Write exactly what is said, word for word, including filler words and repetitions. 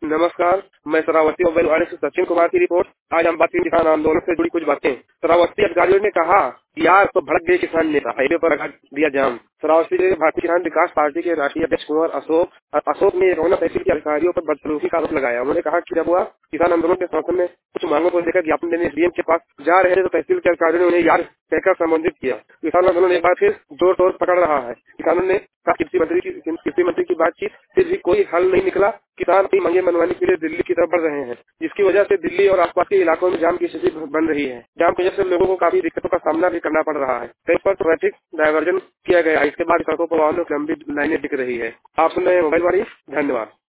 नमस्कार, मैं श्रावस्ती मोबाइल वाले से सचिन कुमार की रिपोर्ट। आज हम बात करेंगे किसान आंदोलन से जुड़ी कुछ बातें। श्रावस्ती अधिकारियों ने कहा यार तो भड़क गए किसान नेता, हाईवे पर लगा दिया जाम। श्रावस्ती जिले भारतीय किसान विकास पार्टी के राष्ट्रीय अध्यक्ष कुंवर अशोक अशोक ने रोहना तहसील के अधिकारियों पर बदसलूकी का आरोप लगाया। उन्होंने कहा कि जब वह किसान आंदोलन के समर्थन में कुछ मांगों को लेकर ज्ञापन देने डीएम के पास जा रहे थे तो तहसील के अधिकारियों ने उन्हें यार कहकर संबोधित किया। किसान आंदोलन एक बार फिर जोर तोड़ पकड़ रहा है। किसानों ने कहा कृषि मंत्री की कृषि मंत्री की बातचीत फिर भी कोई हल नहीं निकला। किसान अपनी मांगे मनवाने के लिए दिल्ली की तरफ बढ़ रहे हैं, जिसकी वजह से दिल्ली और आसपास के इलाकों में जाम की स्थिति बन रही है। जाम की वजह से लोगों को काफी दिक्कतों का सामना भी करना पड़ रहा है। कई पर ट्रैफिक डायवर्जन किया गया। इसके बाद सड़कों पर वाहनों की लंबी लाइनें दिख रही है। आप सुन रहे हैं मोबाइल वाली। धन्यवाद।